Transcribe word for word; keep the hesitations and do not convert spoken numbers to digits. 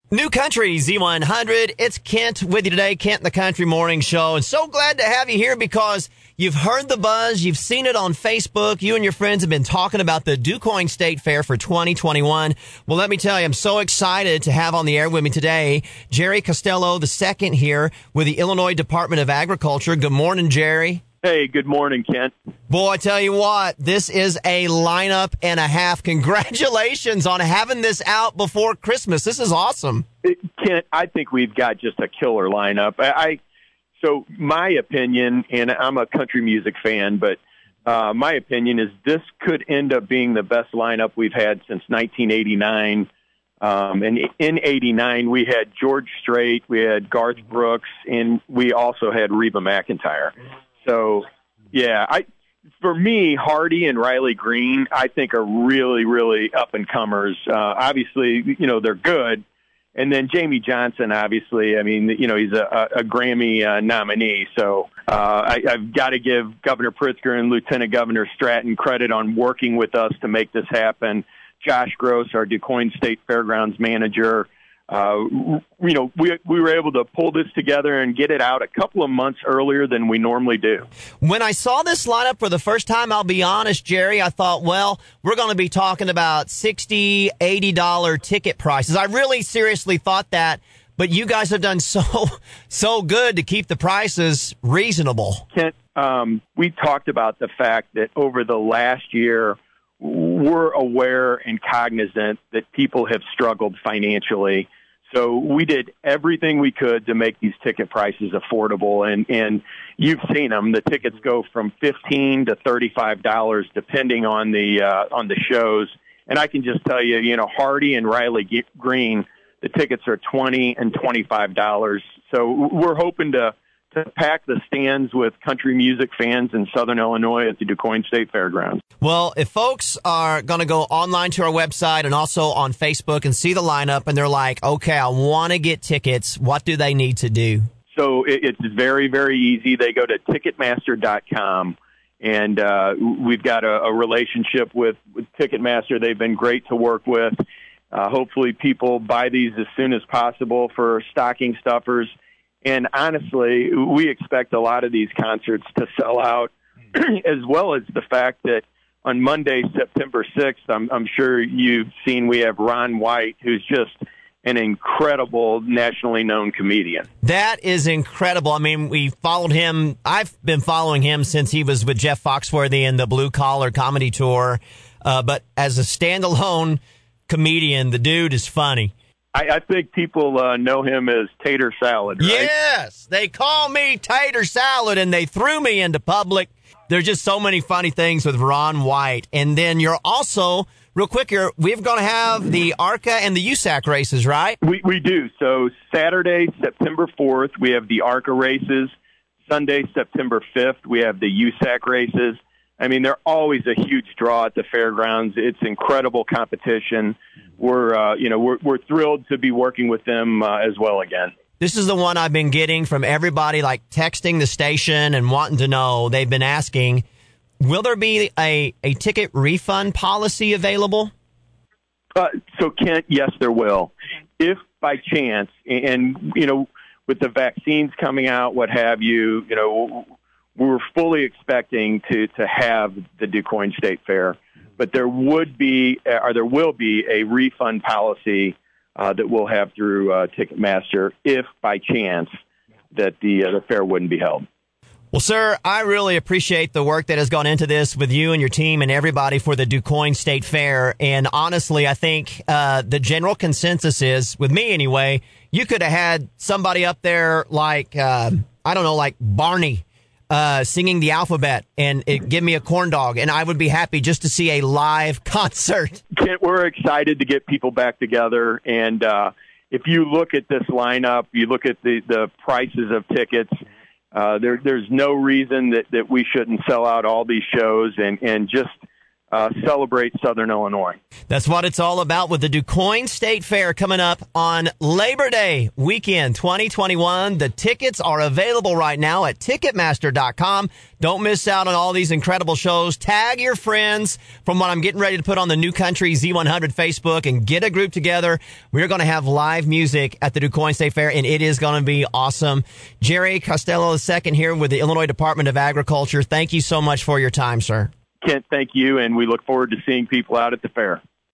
New Country Z one hundred. It's Kent with you today, Kent in the Country Morning Show. And so glad to have you here because you've heard the buzz. You've seen it on Facebook. You and your friends have been talking about the DuQuoin State Fair for twenty twenty-one. Well, let me tell you, I'm so excited to have on the air with me today Jerry Costello the second here with the Illinois Department of Agriculture. Good morning, Jerry. Hey, good morning, Kent. Boy, I tell you what, this is a lineup and a half. Congratulations on having this out before Christmas. This is awesome. It, Kent, I think we've got just a killer lineup. I, I so my opinion, and I'm a country music fan, but uh, my opinion is this could end up being the best lineup we've had since nineteen eighty-nine. Um, and in eighty-nine, we had George Strait, we had Garth Brooks, and we also had Reba McEntire. So, yeah, I for me, Hardy and Riley Green, I think are really, really up-and-comers. Uh, obviously, you know, they're good. And then Jamie Johnson, obviously, I mean, you know, he's a, a Grammy uh, nominee. So uh, I, I've got to give Governor Pritzker and Lieutenant Governor Stratton credit on working with us to make this happen. Josh Gross, our DuQuoin State Fairgrounds manager, Uh, you know, we we were able to pull this together and get it out a couple of months earlier than we normally do. When I saw this lineup for the first time, I'll be honest, Jerry, I thought, well, we're going to be talking about sixty dollars, eighty dollars ticket prices. I really seriously thought that, but you guys have done so, so good to keep the prices reasonable. Kent, um, we talked about the fact that over the last year, we're aware and cognizant that people have struggled financially. So we did everything we could to make these ticket prices affordable, and, and you've seen them. The tickets go from fifteen to thirty-five dollars depending on the uh, on the shows. And I can just tell you, you know, Hardy and Riley Green, the tickets are twenty and twenty-five dollars. So we're hoping to to pack the stands with country music fans in Southern Illinois at the DuQuoin State Fairgrounds. Well, if folks are going to go online to our website and also on Facebook and see the lineup and they're like, okay, I want to get tickets, what do they need to do? So it, it's very, very easy. They go to Ticketmaster dot com, and uh, we've got a, a relationship with, with Ticketmaster. They've been great to work with. Uh, hopefully people buy these as soon as possible for stocking stuffers. And honestly, we expect a lot of these concerts to sell out, as well as the fact that on Monday, September sixth, I'm, I'm sure you've seen we have Ron White, who's just an incredible nationally known comedian. That is incredible. I mean, we followed him. I've been following him since he was with Jeff Foxworthy in the Blue Collar Comedy Tour. Uh, but as a standalone comedian, the dude is funny. I, I think people uh, know him as Tater Salad, right? Yes, they call me Tater Salad, and they threw me into public. There's just so many funny things with Ron White. And then you're also, real quick here, we're going to have the ARCA and the U S A C races, right? We we do. So Saturday, September fourth, we have the ARCA races. Sunday, September fifth, we have the U S A C races. I mean, they're always a huge draw at the fairgrounds. It's incredible competition. We're, uh, you know, we're, we're thrilled to be working with them uh, as well again. This is the one I've been getting from everybody, like texting the station and wanting to know. They've been asking, will there be a, a ticket refund policy available? Uh, so, Kent, yes, there will. If by chance, and, you know, with the vaccines coming out, what have you, you know, we're fully expecting to, to have the DuQuoin State Fair, but there would be, or there will be a refund policy uh, that we'll have through uh, Ticketmaster if by chance that the, uh, the fair wouldn't be held. Well, sir, I really appreciate the work that has gone into this with you and your team and everybody for the DuQuoin State Fair. And honestly, I think uh, the general consensus is, with me anyway, you could have had somebody up there like, uh, I don't know, like Barney, Uh, singing the alphabet and it, give me a corn dog, and I would be happy just to see a live concert. Kent, we're excited to get people back together, and uh, if you look at this lineup, you look at the, the prices of tickets, uh, there, there's no reason that, that we shouldn't sell out all these shows, and, and just uh, celebrate Southern Illinois. That's what it's all about with the DuQuoin State Fair coming up on Labor Day weekend twenty twenty-one. The tickets are available right now at Ticketmaster dot com. Don't miss out on all these incredible shows. Tag your friends from what I'm getting ready to put on the New Country Z one hundred Facebook and get a group together. We're going to have live music at the DuQuoin State Fair, and it is going to be awesome. Jerry Costello the second here with the Illinois Department of Agriculture. Thank you so much for your time, sir. Kent, thank you, and we look forward to seeing people out at the fair.